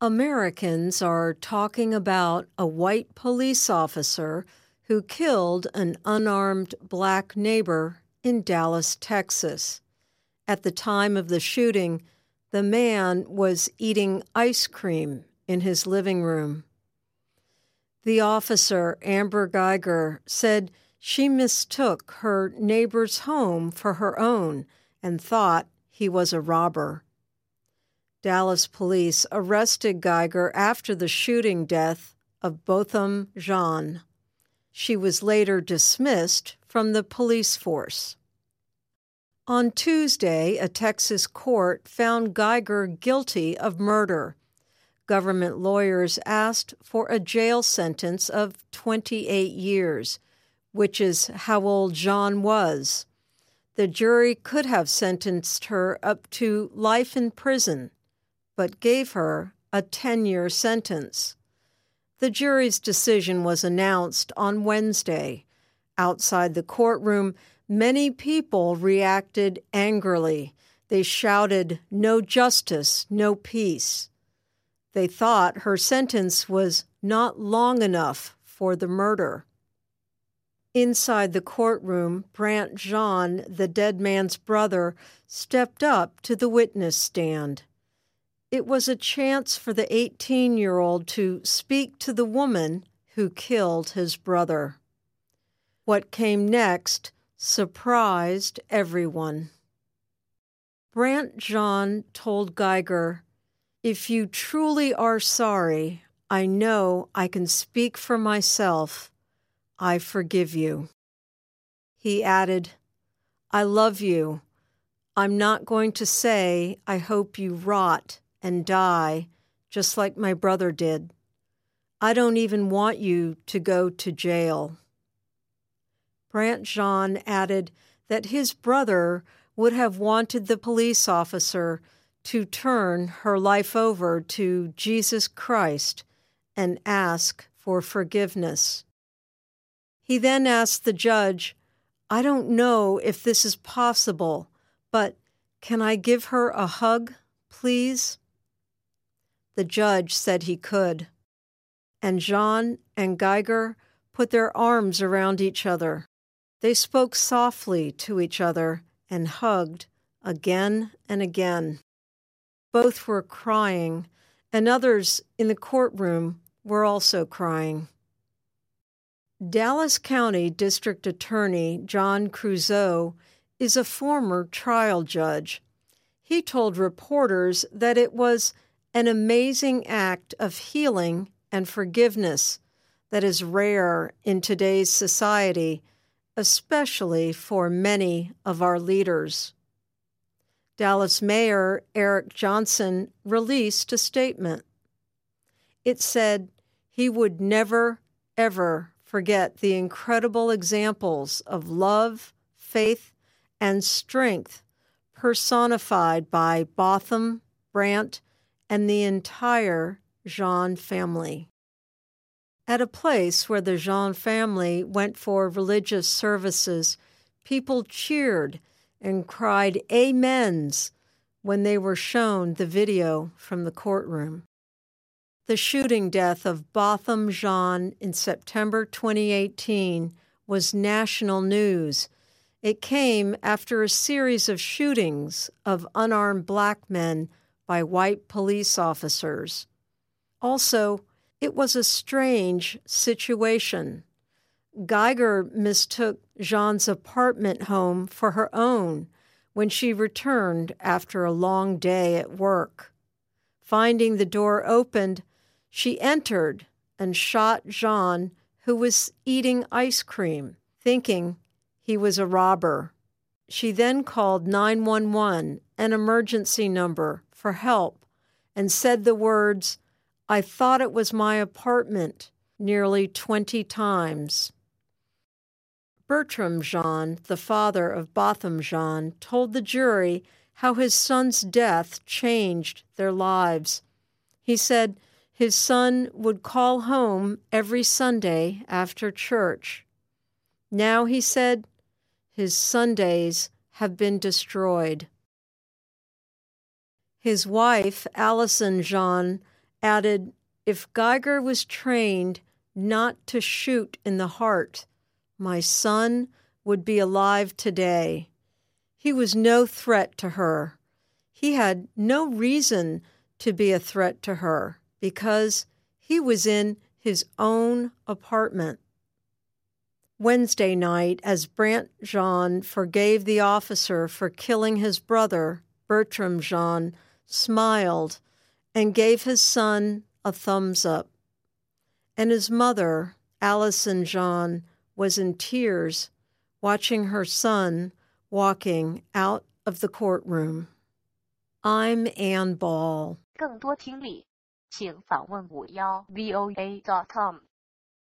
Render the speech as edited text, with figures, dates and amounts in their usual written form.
Americans are talking about a white police officer who killed an unarmed black neighbor in Dallas, Texas. At the time of the shooting, the man was eating ice cream in his living room. The officer, Amber Geiger, said she mistook her neighbor's home for her own and thought he was a robber. Dallas police arrested Geiger after the shooting death of Botham Jean. She was later dismissed from the police force. On Tuesday, a Texas court found Geiger guilty of murder. Government lawyers asked for a jail sentence of 28 years, which is how old Jean was. The jury could have sentenced her up to life in prison, but gave her a 10-year sentence. The jury's decision was announced on Wednesday. Outside the courtroom, many people reacted angrily. They shouted, "No justice, no peace." They thought her sentence was not long enough for the murder. Inside the courtroom, Brant Jean, the dead man's brother, stepped up to the witness stand. It was a chance for the 18-year-old to speak to the woman who killed his brother. What came next surprised everyone. Brant Jean told Geiger, "If you truly are sorry, I know I can speak for myself. I forgive you." He added, "I love you. I'm not going to say I hope you rot and die just like my brother did. I don't even want you to go to jail." Brant Jean added that his brother would have wanted the police officer to turn her life over to Jesus Christ and ask for forgiveness. He then asked the judge, "I don't know if this is possible, but can I give her a hug, please?" The judge said he could, and Jean and Geiger put their arms around each other. They spoke softly to each other and hugged again and again. Both were crying, and others in the courtroom were also crying. Dallas County District Attorney John Creuzot is a former trial judge. He told reporters that it was an amazing act of healing and forgiveness that is rare in today's society, especially for many of our leaders. Dallas Mayor Eric Johnson released a statement. It said he would never, ever forget the incredible examples of love, faith, and strength personified by Botham, Brant, and the entire Jean family. At a place where the Jean family went for religious services, people cheered and cried amens when they were shown the video from the courtroom. The shooting death of Botham Jean in September 2018 was national news. It came after a series of shootings of unarmed black men by white police officers. Also, it was a strange situation. Geiger mistook Jean's apartment home for her own when she returned after a long day at work. Finding the door opened, she entered and shot Jean, who was eating ice cream, thinking he was a robber. She then called 911, an emergency number, for help and said the words, "I thought it was my apartment," nearly 20 times. Bertram Jean, the father of Botham Jean, told the jury how his son's death changed their lives. He said his son would call home every Sunday after church. Now, he said, his Sundays have been destroyed. His wife, Allison Jean, added, "If Geiger was trained not to shoot in the heart, my son would be alive today. He was no threat to her. He had no reason to be a threat to her because he was in his own apartment." Wednesday night, as Brant Jean forgave the officer for killing his brother, Bertram Jean smiled and gave his son a thumbs up. And his mother, Allison Jean, was in tears watching her son walking out of the courtroom. I'm Ann Ball. 更多听力，请访问51VOA.com。